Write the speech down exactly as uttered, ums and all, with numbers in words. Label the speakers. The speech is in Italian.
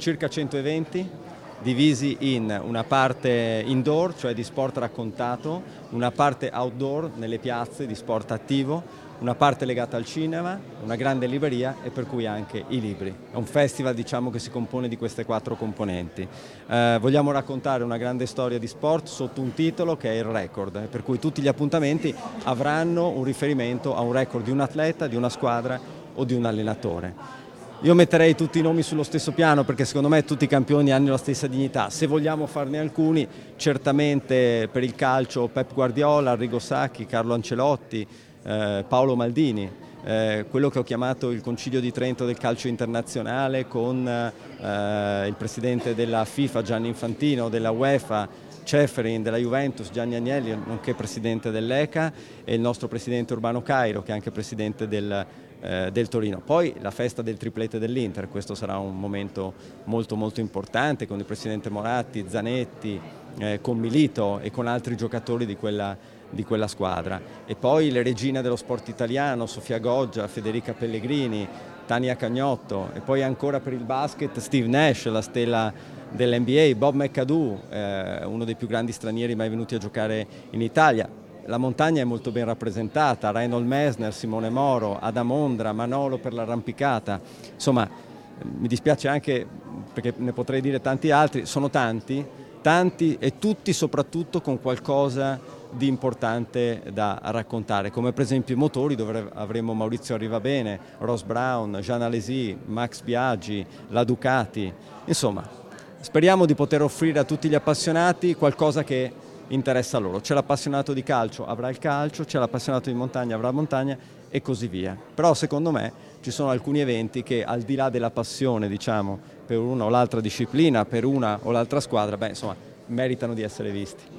Speaker 1: circa cento eventi divisi in una parte indoor, cioè di sport raccontato, una parte outdoor nelle piazze di sport attivo, una parte legata al cinema, una grande libreria e per cui anche i libri. È un festival, diciamo, che si compone di queste quattro componenti. Eh, vogliamo raccontare una grande storia di sport sotto un titolo che è il record, per cui tutti gli appuntamenti avranno un riferimento a un record di un atleta, di una squadra o di un allenatore. Io metterei tutti i nomi sullo stesso piano perché secondo me tutti i campioni hanno la stessa dignità. Se vogliamo farne alcuni, certamente per il calcio Pep Guardiola, Arrigo Sacchi, Carlo Ancelotti, eh, Paolo Maldini, eh, quello che ho chiamato il Concilio di Trento del calcio internazionale con eh, il presidente della FIFA Gianni Infantino, della UEFA Ceferin, della Juventus Gianni Agnelli, nonché presidente dell'E C A, e il nostro presidente Urbano Cairo, che è anche presidente del Eh, del Torino. Poi la festa del triplete dell'Inter, questo sarà un momento molto molto importante con il presidente Moratti, Zanetti, eh, con Milito e con altri giocatori di quella, di quella squadra. E poi le regine dello sport italiano, Sofia Goggia, Federica Pellegrini, Tania Cagnotto, e poi ancora per il basket Steve Nash, la stella dell'N B A, Bob McAdoo, eh, uno dei più grandi stranieri mai venuti a giocare in Italia. La montagna è molto ben rappresentata, Reinhold Messner, Simone Moro, Adam Ondra, Manolo per l'arrampicata. Insomma, mi dispiace anche perché ne potrei dire tanti altri, sono tanti, tanti e tutti soprattutto con qualcosa di importante da raccontare, come per esempio i motori, dove avremo Maurizio Arrivabene, Ross Brown, Jean Alesi, Max Biaggi, la Ducati. Insomma, speriamo di poter offrire a tutti gli appassionati qualcosa che interessa loro. C'è l'appassionato di calcio, avrà il calcio, c'è l'appassionato di montagna, avrà la montagna e così via. Però secondo me ci sono alcuni eventi che, al di là della passione, diciamo, per una o l'altra disciplina, per una o l'altra squadra, beh, insomma, meritano di essere visti.